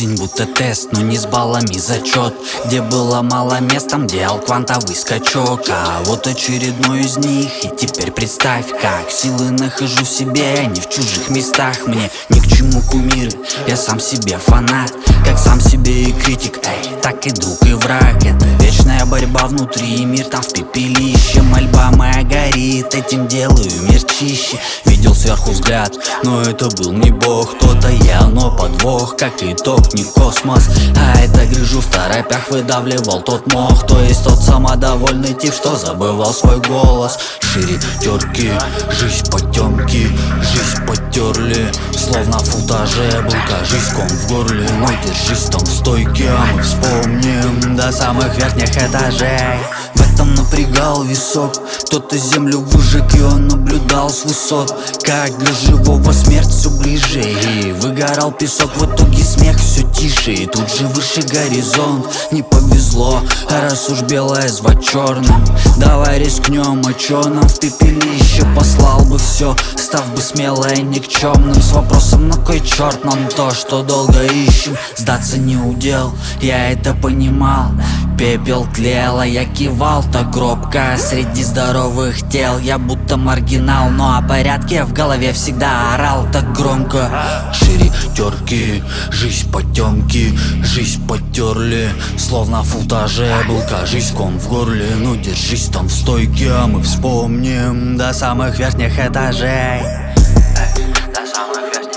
Жизнь будто тест, но не с баллами зачет. Где было мало мест, там делал квантовый скачок. А вот очередной из них, и теперь представь, как силы нахожу в себе, а не в чужих местах. Мне ни к чему кумиры, я сам себе фанат, как сам себе и критик, эй, так и друг и враг. Это вечная борьба внутри, и мир там в пепелище. Мольба моя горит, этим делаю мир чище. Видел сверху взгляд, но это был не бог. Кто-то я, но подвох, как итог не космос. А это грыжу в торопях выдавливал тот мох. То есть тот самодовольный тип, что забывал свой голос. Шире терки, жизнь потемки, жизнь потерли. Словно в футаже был, кажись, ком в горле. Но держись там в стойке, а мы вспомним до самых верхних этажей. В этом напрягал висок, кто-то землю выжег, и он наблюдал с высот, как для живого смерть все ближе. И выгорал песок, в итоге смех все тише. И тут же выше горизонт, не повезло, а раз уж белое звать черным, давай рискнем, а чё нам в пепелище? Послал бы все, став бы смело и никчемным, с вопросом, на кой черт нам то, что долго ищем. Сдаться не удел, я это понимал. Пепел тлел, а я кивал так гробко. Среди здоровых тел я будто маргинал, но о порядке в голове всегда орал так громко. Шире терки, жизнь потемки, жизнь потерли. Словно в футаже был, кажись, ком в горле. Ну держись там в стойке, а мы вспомним до самых верхних этажей. До самых верхних